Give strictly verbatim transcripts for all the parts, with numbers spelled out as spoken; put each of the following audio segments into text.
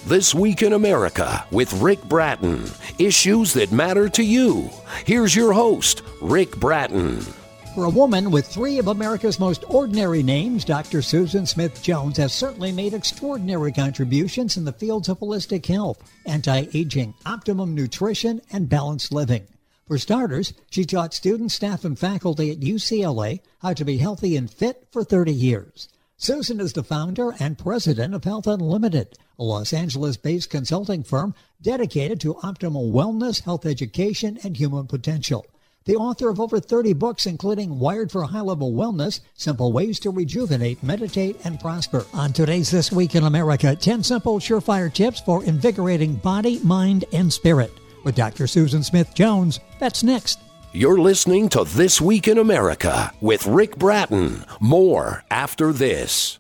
This Week in America with Rick Bratton. Issues that matter to you. Here's your host, Rick Bratton. For a woman with three of America's most ordinary names, Doctor Susan Smith Jones has certainly made extraordinary contributions in the fields of holistic health, anti-aging, optimum nutrition, and balanced living. For starters, she taught students, staff, and faculty at U C L A how to be healthy and fit for thirty years. Susan is the founder and president of Health Unlimited, a Los Angeles-based consulting firm dedicated to optimal wellness, health education, and human potential. The author of over thirty books, including Wired for High-Level Wellness, Simple Ways to Rejuvenate, Meditate, and Prosper. On today's This Week in America, ten simple, surefire tips for invigorating body, mind, and spirit. With Doctor Susan Smith Jones, that's next. You're listening to This Week in America with Rick Bratton. More after this.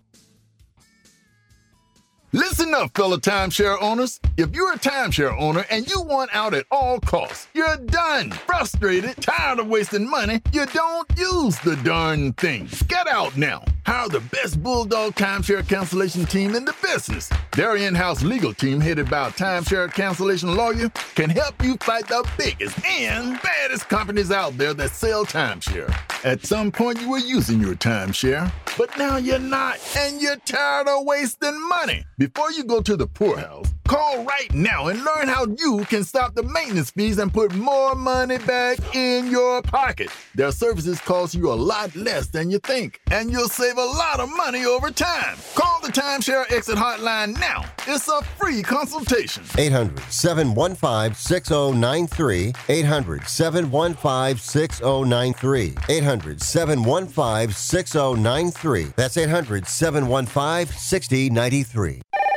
Listen up, fellow timeshare owners. If you're a timeshare owner and you want out at all costs, you're done, frustrated, tired of wasting money, you don't use the darn thing. Get out now. Hire the best Bulldog timeshare cancellation team in the business. Their in-house legal team, headed by a timeshare cancellation lawyer, can help you fight the biggest and baddest companies out there that sell timeshare. At some point, you were using your timeshare, but now you're not, and you're tired of wasting money. Before you go to the poorhouse, call right now and learn how you can stop the maintenance fees and put more money back in your pocket. Their services cost you a lot less than you think, and you'll save a lot of money over time. Call the Timeshare Exit Hotline now. It's a free consultation. eight hundred, seven one five, six oh nine three. eight hundred, seven one five, six oh nine three. eight hundred, seven one five, six oh nine three. That's eight hundred, seven one five, six oh nine three.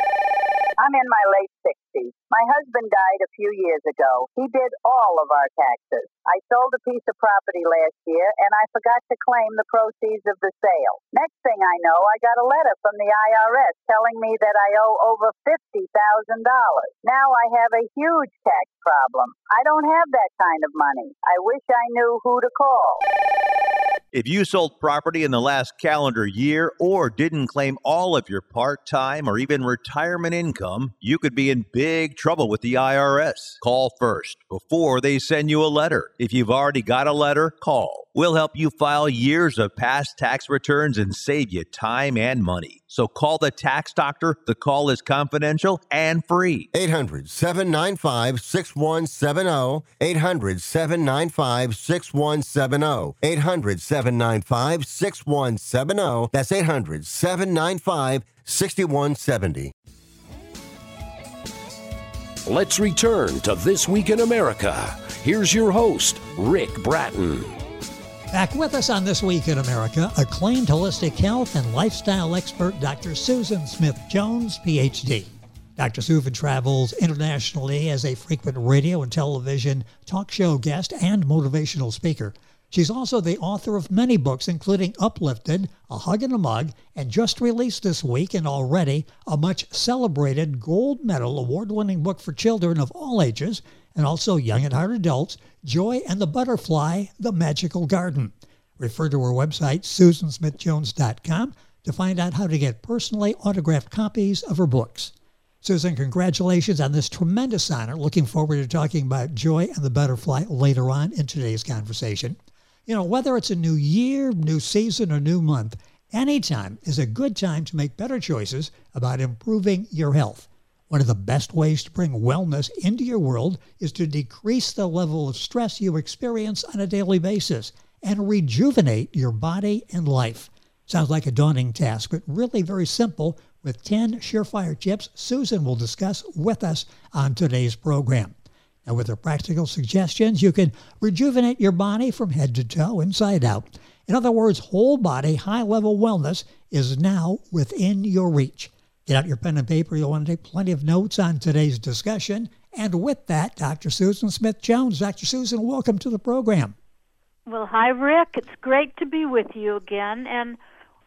I'm in my late sixties. My husband died a few years ago. He did all of our taxes. I sold a piece of property last year, and I forgot to claim the proceeds of the sale. Next thing I know, I got a letter from the I R S telling me that I owe over fifty thousand dollars. Now I have a huge tax problem. I don't have that kind of money. I wish I knew who to call. If you sold property in the last calendar year or didn't claim all of your part-time or even retirement income, you could be in big trouble with the I R S. Call first before they send you a letter. If you've already got a letter, call. We'll help you file years of past tax returns and save you time and money. So call the tax doctor. The call is confidential and free. eight hundred, seven nine five, six one seven zero. eight hundred, seven nine five, six one seven zero. eight hundred, seven nine five, six one seven zero. That's eight hundred, seven nine five, six one seven zero. Let's return to This Week in America. Here's your host, Rick Bratton. Back with us on This Week in America, acclaimed holistic health and lifestyle expert, Doctor Susan Smith Jones, P H D. Doctor Susan travels internationally as a frequent radio and television talk show guest and motivational speaker. She's also the author of many books, including Uplifted, A Hug and a Mug, and just released this week and already a much celebrated gold medal award-winning book for children of all ages, and also young and hard adults, Joy and the Butterfly, The Magical Garden. Refer to her website, susan smith jones dot com, to find out how to get personally autographed copies of her books. Susan, congratulations on this tremendous honor. Looking forward to talking about Joy and the Butterfly later on in today's conversation. You know, whether it's a new year, new season, or new month, anytime is a good time to make better choices about improving your health. One of the best ways to bring wellness into your world is to decrease the level of stress you experience on a daily basis and rejuvenate your body and life. Sounds like a daunting task, but really very simple with ten surefire tips Susan will discuss with us on today's program. And with her practical suggestions, you can rejuvenate your body from head to toe, inside out. In other words, whole body, high-level wellness is now within your reach. Get out your pen and paper. You'll want to take plenty of notes on today's discussion. And with that, Doctor Susan Smith Jones. Doctor Susan, welcome to the program. Well, hi, Rick. It's great to be with you again. And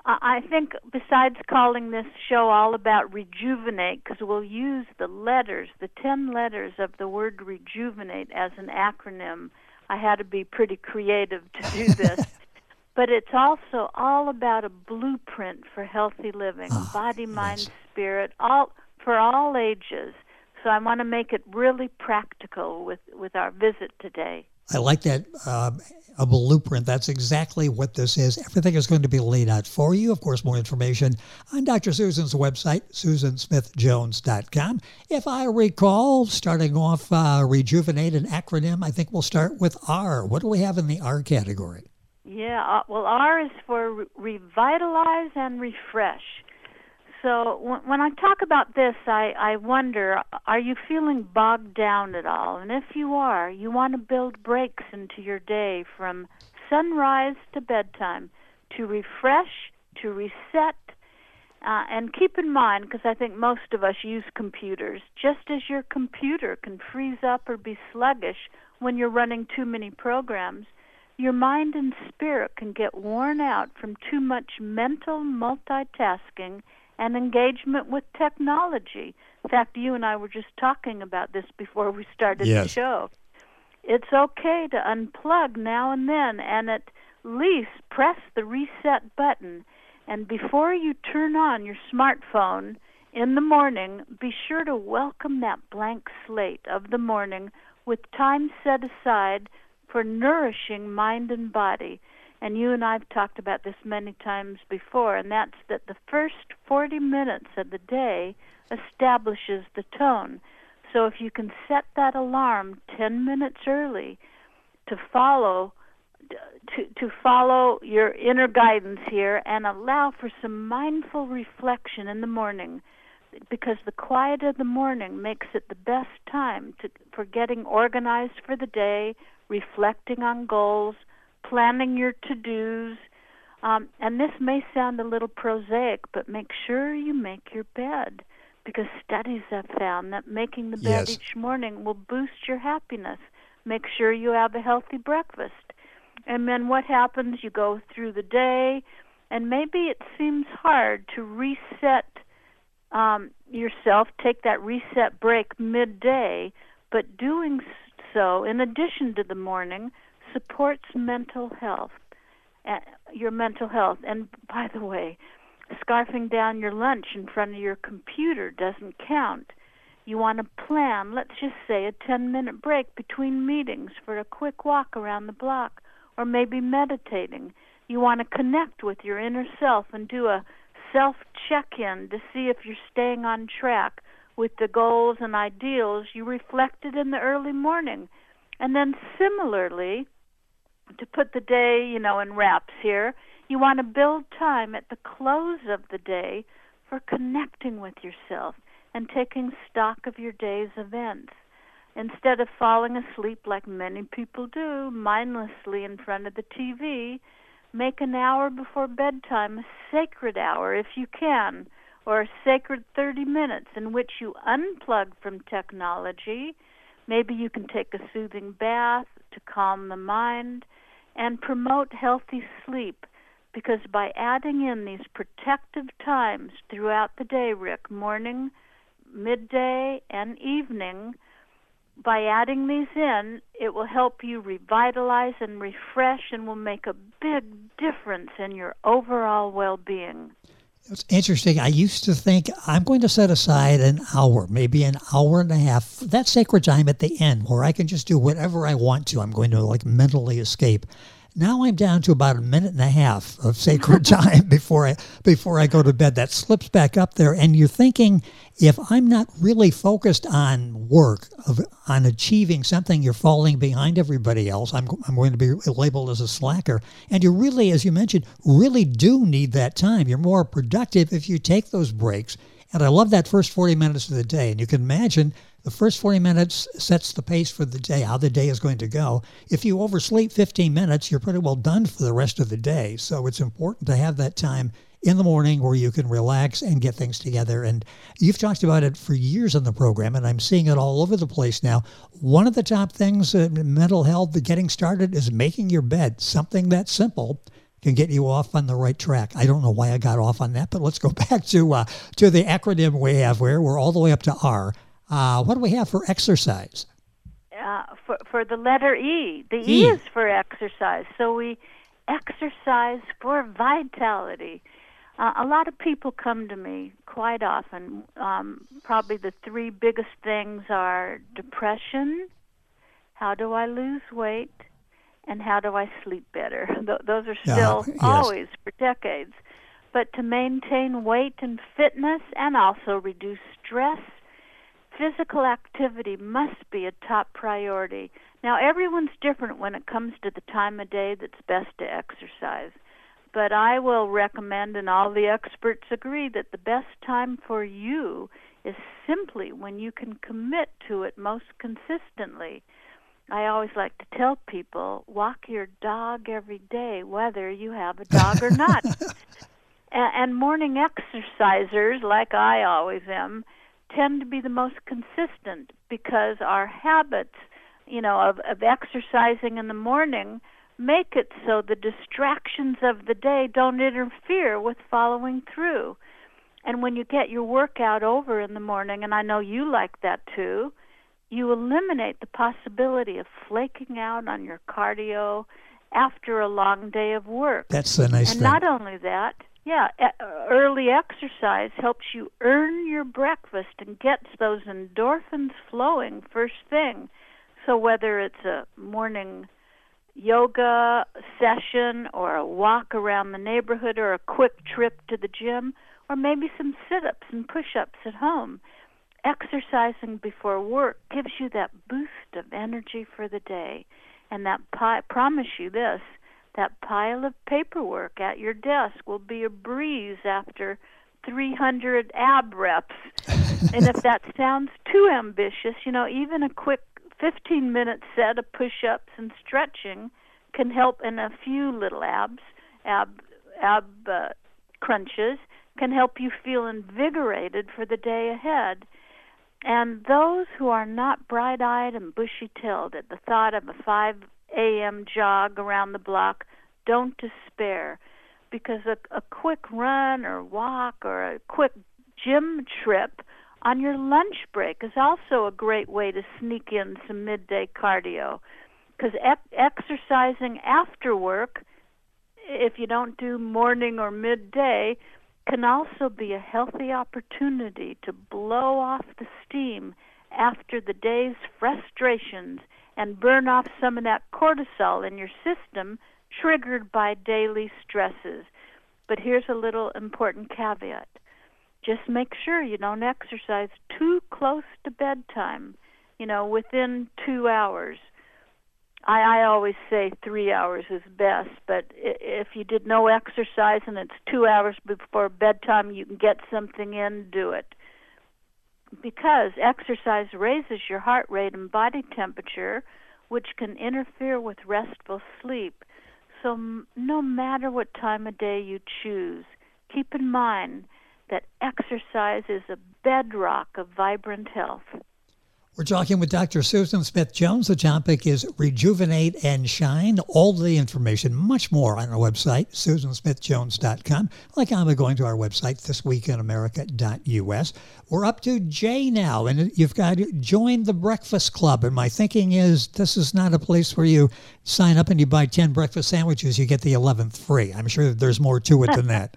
I think besides calling this show all about rejuvenate, because we'll use the letters, the ten letters of the word rejuvenate as an acronym, I had to be pretty creative to do this. But it's also all about a blueprint for healthy living, oh, body, mind, yes. spirit, all for all ages. So I want to make it really practical with, with our visit today. I like that, uh, a blueprint. That's exactly what this is. Everything is going to be laid out for you. Of course, more information on Doctor Susan's website, susan smith jones dot com. If I recall, starting off, uh, rejuvenate, an acronym, I think we'll start with R. What do we have in the R category? Yeah, uh, well, R is for re- revitalize and refresh. So w- when I talk about this, I, I wonder, are you feeling bogged down at all? And if you are, you want to build breaks into your day from sunrise to bedtime to refresh, to reset. Uh, and keep in mind, because I think most of us use computers, just as your computer can freeze up or be sluggish when you're running too many programs, your mind and spirit can get worn out from too much mental multitasking and engagement with technology. In fact, you and I were just talking about this before we started Yes. the show. It's okay to unplug now and then and at least press the reset button. And before you turn on your smartphone in the morning, be sure to welcome that blank slate of the morning with time set aside for nourishing mind and body. And you and I have talked about this many times before, and that's that the first forty minutes of the day establishes the tone. So if you can set that alarm ten minutes early to follow to, to follow your inner guidance here and allow for some mindful reflection in the morning, because the quiet of the morning makes it the best time to, for getting organized for the day, reflecting on goals, planning your to-dos. Um, and this may sound a little prosaic, but make sure you make your bed, because studies have found that making the bed Yes. each morning will boost your happiness. Make sure you have a healthy breakfast. And then what happens? You go through the day, and maybe it seems hard to reset um, yourself, take that reset break midday, but doing so, in addition to the morning, supports mental health, uh, your mental health. And by the way, scarfing down your lunch in front of your computer doesn't count. You want to plan, let's just say, a ten-minute break between meetings for a quick walk around the block, or maybe meditating. You want to connect with your inner self and do a self-check-in to see if you're staying on track with the goals and ideals you reflected in the early morning. And then similarly, to put the day, you know, in wraps here, you want to build time at the close of the day for connecting with yourself and taking stock of your day's events. Instead of falling asleep like many people do, mindlessly in front of the T V, make an hour before bedtime a sacred hour if you can, or a sacred thirty minutes in which you unplug from technology. Maybe you can take a soothing bath to calm the mind and promote healthy sleep, because by adding in these protective times throughout the day, Rick, morning, midday, and evening, by adding these in, it will help you revitalize and refresh and will make a big difference in your overall well-being. It's interesting. I used to think I'm going to set aside an hour, maybe an hour and a half, that sacred time at the end where I can just do whatever I want to. I'm going to like mentally escape. Now I'm down to about a minute and a half of sacred time before I before I go to bed. That slips back up there, and you're thinking, if I'm not really focused on work, of, on achieving something, you're falling behind everybody else. I'm I'm going to be labeled as a slacker, and you really, as you mentioned, really do need that time. You're more productive if you take those breaks. And I love that first forty minutes of the day, and you can imagine the first forty minutes sets the pace for the day, how the day is going to go. If you oversleep fifteen minutes, you're pretty well done for the rest of the day. So it's important to have that time in the morning where you can relax and get things together. And you've talked about it for years in the program, and I'm seeing it all over the place now. One of the top things in mental health, getting started, is making your bed. Something that simple can get you off on the right track. I don't know why I got off on that, but let's go back to uh, to the acronym we have where we're all the way up to R. Uh, what do we have for exercise? Uh, for, for the letter E. The E. E is for exercise. So we exercise for vitality. Uh, a lot of people come to me quite often. Um, probably the three biggest things are depression, how do I lose weight, and how do I sleep better. Th- those are still Uh, yes. always for decades. But to maintain weight and fitness and also reduce stress, physical activity must be a top priority. Now, everyone's different when it comes to the time of day that's best to exercise. But I will recommend, and all the experts agree, that the best time for you is simply when you can commit to it most consistently. I always like to tell people, walk your dog every day, whether you have a dog or not. and, and morning exercisers, like I always am, tend to be the most consistent because our habits, you know, of, of exercising in the morning make it so the distractions of the day don't interfere with following through. And when you get your workout over in the morning, and I know you like that too, you eliminate the possibility of flaking out on your cardio after a long day of work. That's the nice and thing. not only that, yeah, e- early exercise helps you earn your breakfast and gets those endorphins flowing first thing. So whether it's a morning yoga session or a walk around the neighborhood or a quick trip to the gym or maybe some sit-ups and push-ups at home, exercising before work gives you that boost of energy for the day. And that pi- promise you this, that pile of paperwork at your desk will be a breeze after three hundred ab reps. And if that sounds too ambitious, you know, even a quick fifteen-minute set of push-ups and stretching can help, and a few little abs, ab, ab uh, crunches, can help you feel invigorated for the day ahead. And those who are not bright-eyed and bushy-tailed at the thought of a five a.m. jog around the block, don't despair, because a, a quick run or walk or a quick gym trip on your lunch break is also a great way to sneak in some midday cardio. Because e- exercising after work, if you don't do morning or midday, can also be a healthy opportunity to blow off the steam after the day's frustrations and burn off some of that cortisol in your system triggered by daily stresses. But here's a little important caveat. Just make sure you don't exercise too close to bedtime, you know, within two hours. I, I always say three hours is best, but if you did no exercise and it's two hours before bedtime, you can get something in, do it. Because exercise raises your heart rate and body temperature, which can interfere with restful sleep. So m- no matter what time of day you choose, keep in mind that exercise is a bedrock of vibrant health. We're talking with Doctor Susan Smith-Jones. The topic is Rejuvenate and Shine. All the information, much more on our website, susan smith jones dot com. Like I'm going to our website, this week in america dot u s. We're up to J now, and you've got to join the Breakfast Club. And my thinking is this is not a place where you sign up and you buy ten breakfast sandwiches, you get the eleventh free. I'm sure there's more to it than that.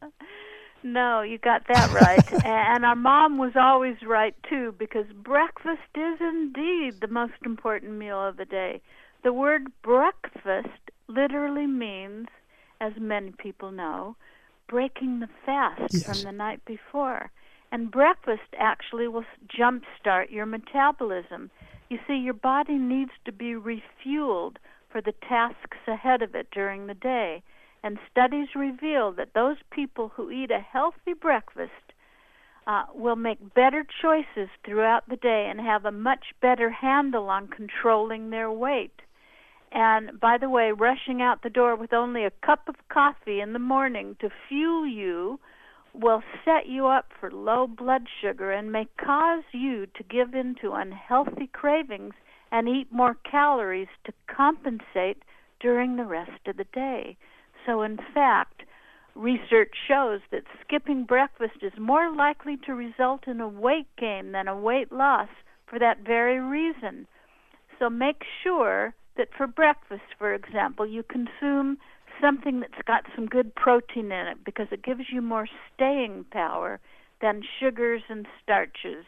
No, you got that right. And our mom was always right, too, because breakfast is indeed the most important meal of the day. The word breakfast literally means, as many people know, breaking the fast Yes. from the night before. And breakfast actually will jumpstart your metabolism. You see, your body needs to be refueled for the tasks ahead of it during the day. And studies reveal that those people who eat a healthy breakfast uh, will make better choices throughout the day and have a much better handle on controlling their weight. And by the way, rushing out the door with only a cup of coffee in the morning to fuel you will set you up for low blood sugar and may cause you to give in to unhealthy cravings and eat more calories to compensate during the rest of the day. So, in fact, research shows that skipping breakfast is more likely to result in a weight gain than a weight loss for that very reason. So make sure that for breakfast, for example, you consume something that's got some good protein in it because it gives you more staying power than sugars and starches.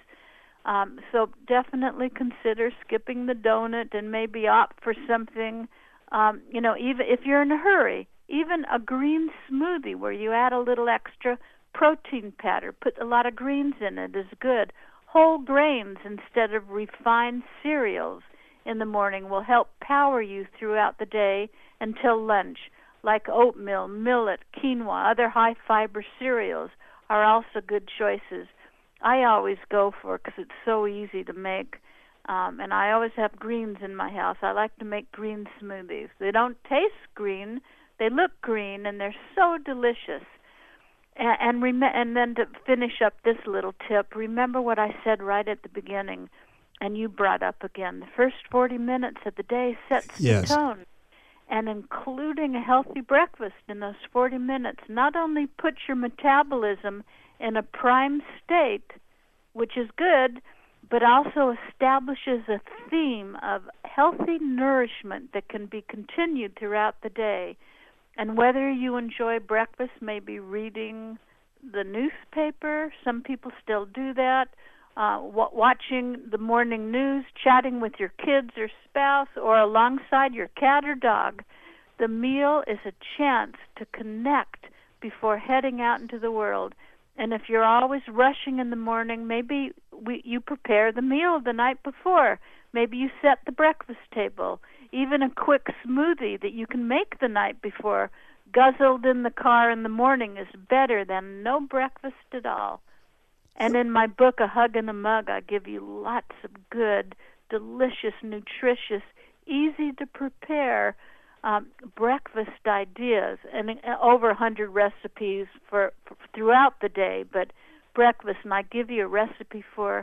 Um, so definitely consider skipping the donut and maybe opt for something, um, you know, even if you're in a hurry, even a green smoothie where you add a little extra protein powder, put a lot of greens in it is good. Whole grains instead of refined cereals in the morning will help power you throughout the day until lunch, like oatmeal, millet, quinoa, other high-fiber cereals are also good choices. I always go for it because it's so easy to make, um, and I always have greens in my house. I like to make green smoothies. They don't taste green. They look green, and they're so delicious. And, and, rem- and then to finish up this little tip, remember what I said right at the beginning, and you brought up again. The first forty minutes of the day sets yes. the tone. And including a healthy breakfast in those forty minutes not only puts your metabolism in a prime state, which is good, but also establishes a theme of healthy nourishment that can be continued throughout the day. And whether you enjoy breakfast, maybe reading the newspaper, some people still do that, uh, w- watching the morning news, chatting with your kids or spouse, or alongside your cat or dog, the meal is a chance to connect before heading out into the world. And if you're always rushing in the morning, maybe we, you prepare the meal the night before. Maybe you set the breakfast table. Even a quick smoothie that you can make the night before, guzzled in the car in the morning, is better than no breakfast at all. And in my book, A Hug and a Mug, I give you lots of good, delicious, nutritious, easy to prepare um, breakfast ideas, and over one hundred recipes for, for throughout the day, but breakfast. And I give you a recipe for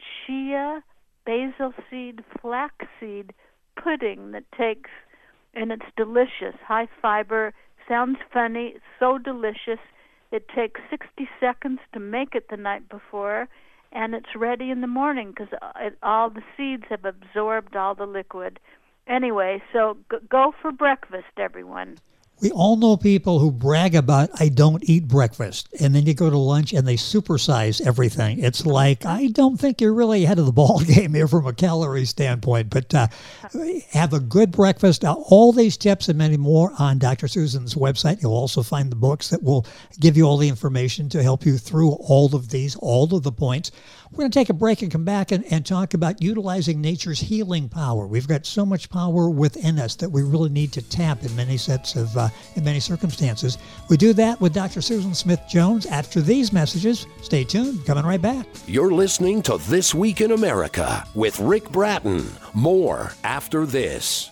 chia, basil seed, flaxseed pudding that takes, and it's delicious, high fiber, sounds funny, it's so delicious. It takes sixty seconds to make it the night before, and it's ready in the morning because all the seeds have absorbed all the liquid. Anyway, so g- go for breakfast, everyone. We all know people who brag about, I don't eat breakfast, and then you go to lunch and they supersize everything. It's like, I don't think you're really ahead of the ball game here from a calorie standpoint, but uh, have a good breakfast. Now, all these tips and many more on Doctor Susan's website. You'll also find the books that will give you all the information to help you through all of these, all of the points. We're going to take a break and come back and, and talk about utilizing nature's healing power. We've got so much power within us that we really need to tap in many sets of, uh, in many circumstances. We do that with Doctor Susan Smith-Jones after these messages. Stay tuned. Coming right back. You're listening to This Week in America with Rick Bratton. More after this.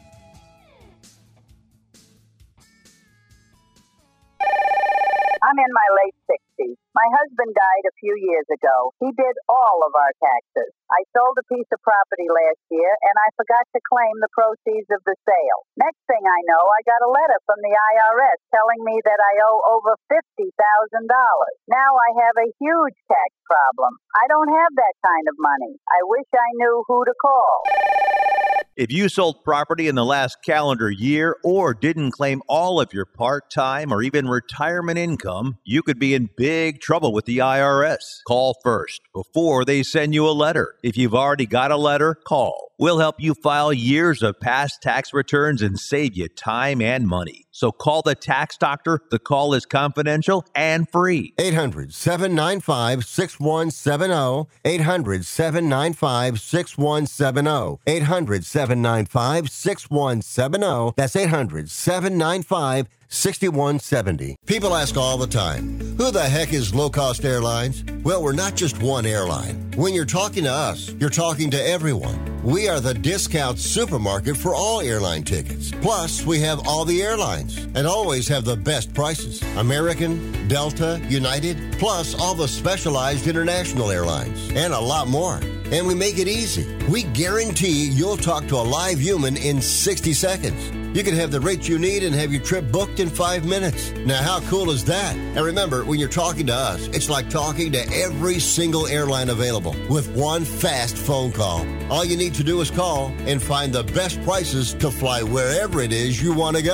I'm in my late sixties. My husband died a few years ago. He did all of our taxes. I sold a piece of property last year, and I forgot to claim the proceeds of the sale. Next thing I know, I got a letter from the I R S telling me that I owe over fifty thousand dollars. Now I have a huge tax problem. I don't have that kind of money. I wish I knew who to call. If you sold property in the last calendar year or didn't claim all of your part-time or even retirement income, you could be in big trouble with the I R S. Call first before they send you a letter. If you've already got a letter, call. We'll help you file years of past tax returns and save you time and money. So call the tax doctor. The call is confidential and free. eight hundred, seven nine five, six one seven zero. eight hundred, seven nine five, six one seven zero. eight hundred, seven nine five, six one seven zero. That's eight hundred, seven nine five, six one seven zero. People ask all the time, who the heck is Low Cost Airlines? Well, we're not just one airline. When you're talking to us, you're talking to everyone. We are the discount supermarket for all airline tickets. Plus, we have all the airlines and always have the best prices. American, Delta, United, plus all the specialized international airlines and a lot more. And we make it easy. We guarantee you'll talk to a live human in sixty seconds. You can have the rates you need and have your trip booked in five minutes. Now, how cool is that? And remember, when you're talking to us, it's like talking to every single airline available with one fast phone call. All you need to do is call and find the best prices to fly wherever it is you want to go.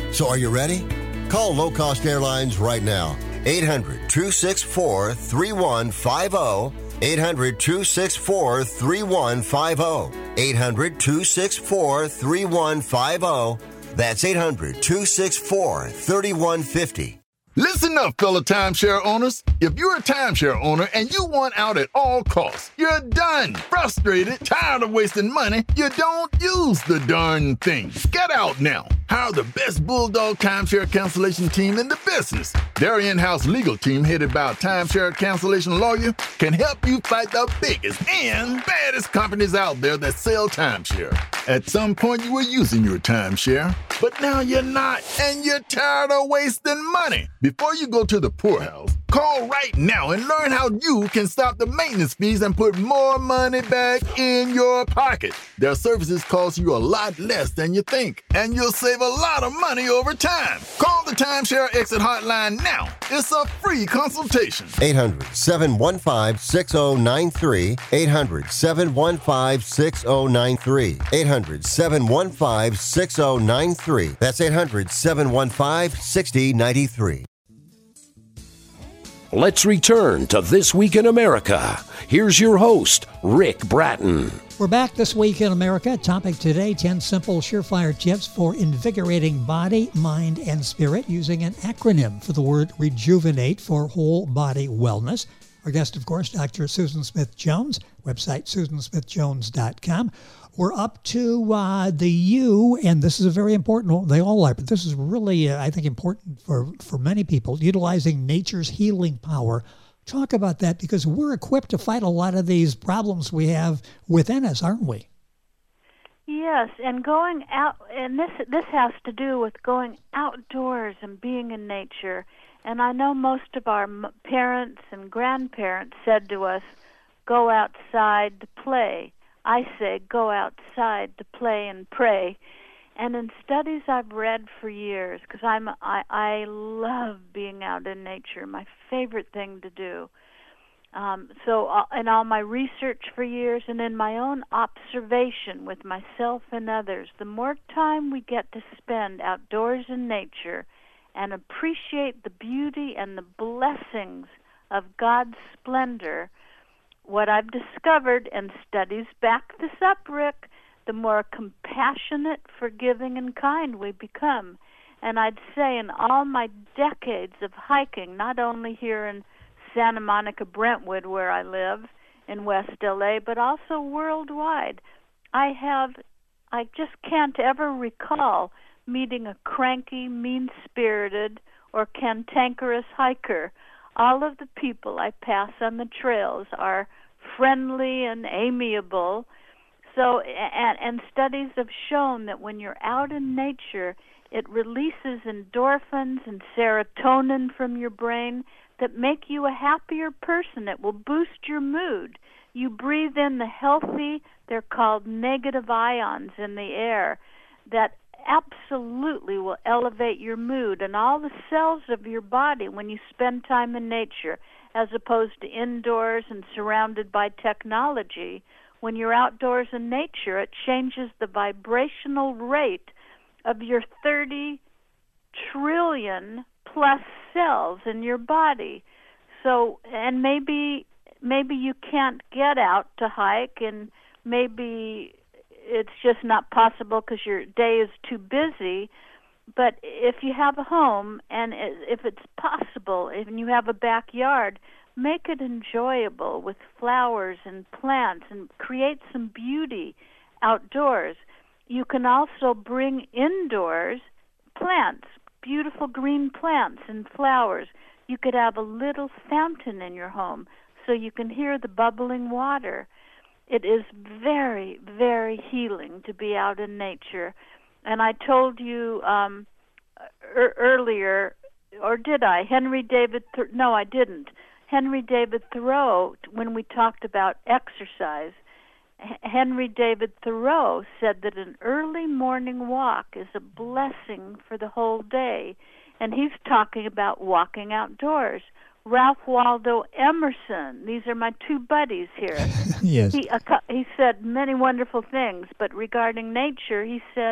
So are you ready? Call Low Cost Airlines right now. eight hundred, two six four, three one five zero. eight hundred, two six four, three one five zero. eight hundred, two six four, three one five zero. That's eight hundred, two six four, three one five zero. Listen up, fellow timeshare owners. If you're a timeshare owner and you want out at all costs, you're done, frustrated, tired of wasting money, you don't use the darn thing. Get out now. Hire the best Bulldog timeshare cancellation team in the business. Their in-house legal team, headed by a timeshare cancellation lawyer, can help you fight the biggest and baddest companies out there that sell timeshare. At some point, you were using your timeshare, but now you're not, and you're tired of wasting money. Before you go to the poorhouse, call right now and learn how you can stop the maintenance fees and put more money back in your pocket. Their services cost you a lot less than you think, and you'll save a lot of money over time. Call the Timeshare Exit Hotline now. It's a free consultation. eight hundred, seven one five, six zero nine three. eight hundred, seven one five, six zero nine three. eight hundred, seven one five, six zero nine three. That's eight hundred, seven one five, six zero nine three. Let's return to This Week in America. Here's your host, Rick Bratton. We're back This Week in America. Topic today, ten simple surefire tips for invigorating body, mind, and spirit using an acronym for the word rejuvenate for whole body wellness. Our guest, of course, Doctor Susan Smith-Jones, website susan smith jones dot com. We're up to uh, the U, and this is a very important one. They all are, but this is really, uh, I think, important for, for many people, utilizing nature's healing power. Talk about that, because we're equipped to fight a lot of these problems we have within us, aren't we? Yes, and going out, and this this has to do with going outdoors and being in nature. And I know most of our parents and grandparents said to us, go outside to play. I say, go outside to play and pray. And in studies I've read for years, because I'm I, I love being out in nature, my favorite thing to do. Um, so uh, in all my research for years and in my own observation with myself and others, the more time we get to spend outdoors in nature and appreciate the beauty and the blessings of God's splendor, what I've discovered, and studies back this up, Rick, the more compassionate, forgiving, and kind we become. And I'd say in all my decades of hiking, not only here in Santa Monica, Brentwood, where I live in West L A, but also worldwide, I have, I just can't ever recall meeting a cranky, mean-spirited, or cantankerous hiker. All of the people I pass on the trails are friendly and amiable. So, and, and studies have shown that when you're out in nature, it releases endorphins and serotonin from your brain that make you a happier person. It will boost your mood. You breathe in the healthy, they're called negative ions in the air, that absolutely will elevate your mood and all the cells of your body when you spend time in nature, as opposed to indoors and surrounded by technology. When you're outdoors in nature, it changes the vibrational rate of your thirty trillion plus cells in your body. So, and maybe maybe you can't get out to hike, and maybe it's just not possible because your day is too busy. But if you have a home, and if it's possible, if you have a backyard, make it enjoyable with flowers and plants and create some beauty outdoors. You can also bring indoors plants, beautiful green plants and flowers. You could have a little fountain in your home so you can hear the bubbling water. It is very, very healing to be out in nature. And I told you um, er- earlier, or did I? Henry David, Th- no, I didn't. Henry David Thoreau, when we talked about exercise, H- Henry David Thoreau said that an early morning walk is a blessing for the whole day. And he's talking about walking outdoors. Ralph Waldo Emerson, these are my two buddies here. Yes. He, uh, he said many wonderful things, but regarding nature, he said,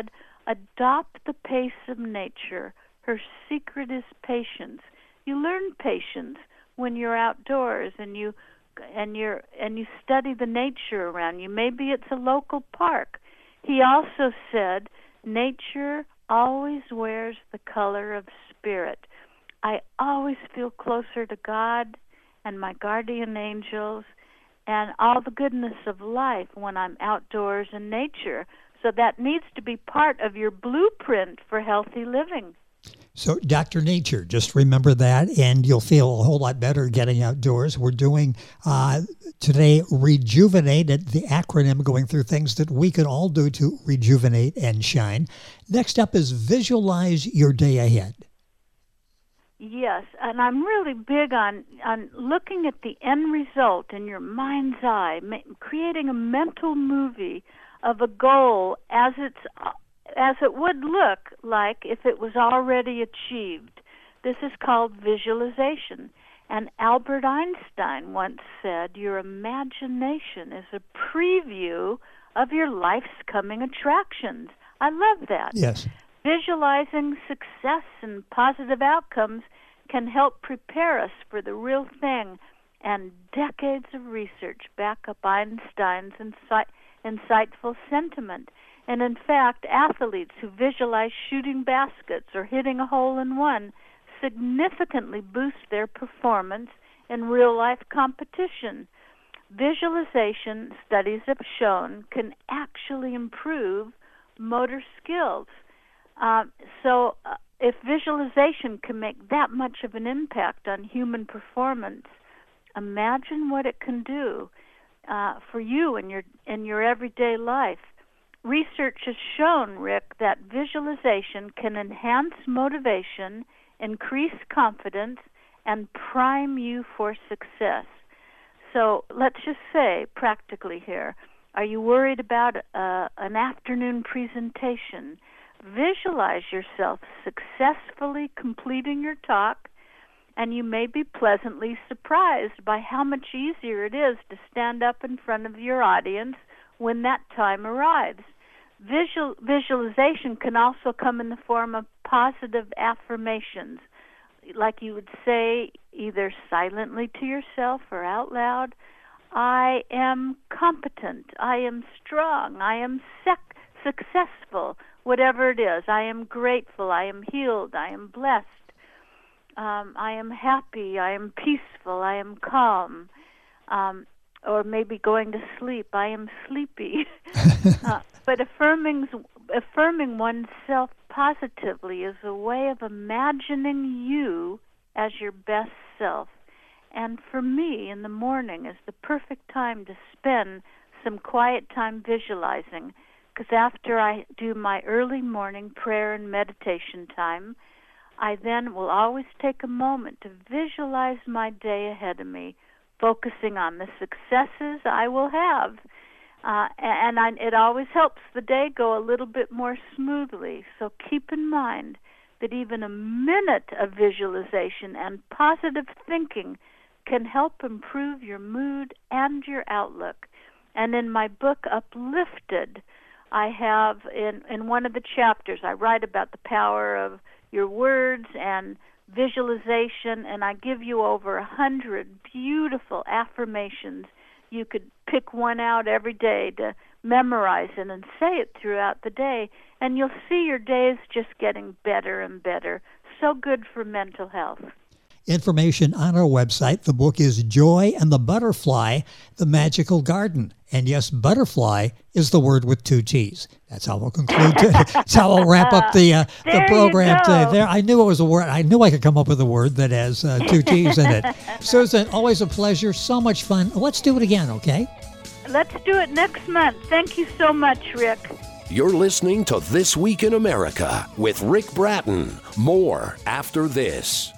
Adopt the pace of nature. Her secret is patience. You learn patience when you're outdoors and you and you're and you study the nature around you. Maybe it's a local park. He also said, nature always wears the color of spirit. I always feel closer to God and my guardian angels and all the goodness of life when I'm outdoors in nature. So that needs to be part of your blueprint for healthy living. So, Doctor Nature, just remember that, and you'll feel a whole lot better getting outdoors. We're doing uh, today Rejuvenate, the acronym going through things that we can all do to rejuvenate and shine. Next up is visualize your day ahead. Yes, and I'm really big on, on looking at the end result in your mind's eye, ma- creating a mental movie of a goal as it's as it would look like if it was already achieved. This is called visualization. And Albert Einstein once said, your imagination is a preview of your life's coming attractions. I love that. Yes. Visualizing success and positive outcomes can help prepare us for the real thing, and decades of research back up Einstein's insight, insightful sentiment. And in fact, athletes who visualize shooting baskets or hitting a hole-in-one significantly boost their performance in real-life competition. Visualization, studies have shown, can actually improve motor skills. Uh, so uh, if visualization can make that much of an impact on human performance, imagine what it can do uh, for you in your in your everyday life. Research has shown, Rick, that visualization can enhance motivation, increase confidence, and prime you for success. So let's just say, practically here, are you worried about uh, an afternoon presentation? Visualize yourself successfully completing your talk, and you may be pleasantly surprised by how much easier it is to stand up in front of your audience when that time arrives. Visual, visualization can also come in the form of positive affirmations, like you would say either silently to yourself or out loud, I am competent, I am strong, I am sec- successful, whatever it is. I am grateful, I am healed, I am blessed, um, I am happy, I am peaceful, I am calm, um, or maybe going to sleep, I am sleepy. uh, but affirming, affirming oneself positively is a way of imagining you as your best self. And for me, in the morning is the perfect time to spend some quiet time visualizing, because after I do my early morning prayer and meditation time, I then will always take a moment to visualize my day ahead of me, focusing on the successes I will have. Uh, and I, it always helps the day go a little bit more smoothly. So keep in mind that even a minute of visualization and positive thinking can help improve your mood and your outlook. And in my book, Uplifted, I have, in, in one of the chapters, I write about the power of your words and visualization, and I give you over a hundred beautiful affirmations. You could pick one out every day to memorize it and say it throughout the day, and you'll see your days just getting better and better. So good for mental health. Information on our website. The book is Joy and the Butterfly, The Magical Garden. And yes, butterfly is the word with two T's. That's how we'll conclude today. That's how we'll wrap up the uh, the program today. There, I knew it was a word. I knew I could come up with a word that has uh, two T's in it. Susan, always a pleasure. So much fun. Let's do it again, okay? Let's do it next month. Thank you so much, Rick. You're listening to This Week in America with Rick Bratton. More after this.